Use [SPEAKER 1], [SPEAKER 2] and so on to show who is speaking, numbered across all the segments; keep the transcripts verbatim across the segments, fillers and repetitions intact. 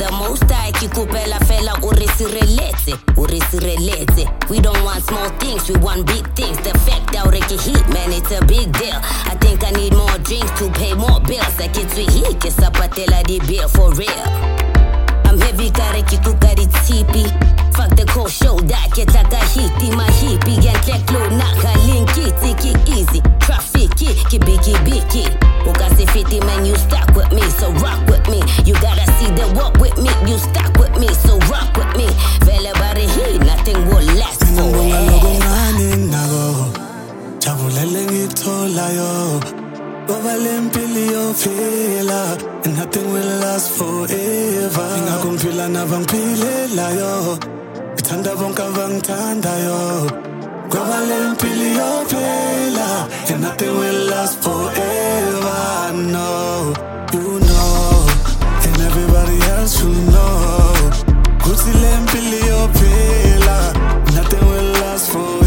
[SPEAKER 1] the most high kikupela fela urisirelete urisirelete. We don't want small things, we want big things. The fact that we heat, man, it's a big deal. I think I need more drinks to pay more bills. Like it's we heat, kisapatela di bill for real. I'm heavy kare kikukari tipi. Fuck the cold show that ketaka hiti mahipi gentleklo naka linkiti ki easy traffic ki biki biki. Ukasi fifty man, you stuck with me, so rock with me. You gotta see the walk with me, you stuck with me, so rock with me. Vele bari he, nothing will last forever.
[SPEAKER 2] Chabulele ngithola yo, Govale mpili yo fila, and nothing will last forever. Ingakumpila na vangpilela yo, itanda vonka vangtanda yo. Govale mpili yo fila, and nothing will last forever. No, you know, and everybody else you know. Kutile mpili yo fila, nothing will last forever.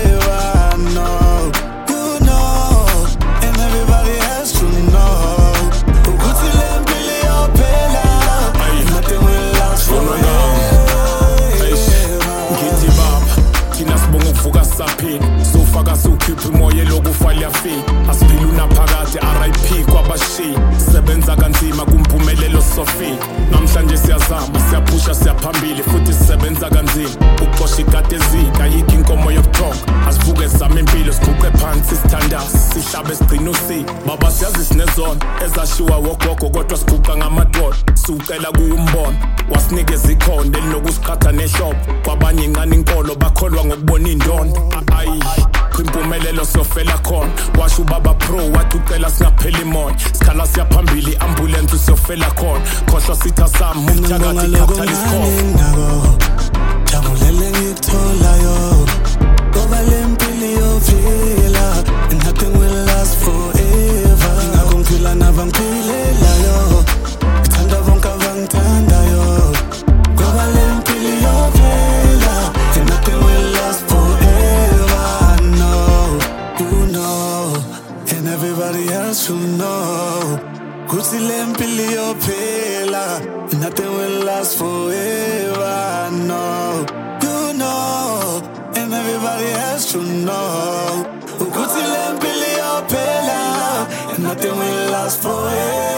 [SPEAKER 2] No, you know, and everybody else you know. Kutile mpili yo fila, nothing will last forever.
[SPEAKER 3] Ngithi baba, thina sibonga ukuvuka saphila. Sofaka sukhipha imoya lokufala fi. Asiphila unaphakade R I P kwabashiya. Sebenza kanzima kumphumelelo sofi. Namhlanje siyazama, siyaphusha siyaphambili futhi sisebenza kanzima. Ukuxosha igade ezika yikho inkomo yokuthonga. Asivuke zama impilo siguqe phansi sithandaza. Sihlabe sigcina usi. Baba siyazi sinezona ezashiwa wogogo kodwa siguqa ngamadoda. Sucela kuumbona wasinikeza ikhonde linokusiqhatha nehlobo. Kwabanye ingane inkolo bakholwa ngokubona indondo. Ayi kwimpumelelo siyofela khona. Washo ubaba pro wathi ucela singapheli imoya. Sikhala siyaphambili ambulance siyofela khona. Khohlwa sitha sami umthakathi capitalist call.
[SPEAKER 2] Jabulele ngithola yo, Govale mpili yo fila, and nothing will last forever. Ingakumpila na vangpilela yo, itanda vonka vangtanda yo. Govale mpili yo fila, and nothing will last forever. No, you know, and everybody else you know. Kutile mpili yo fila, and nothing will last forever. No, you know, and everybody else you know. Kutile mpili yo fila, and nothing will last forever.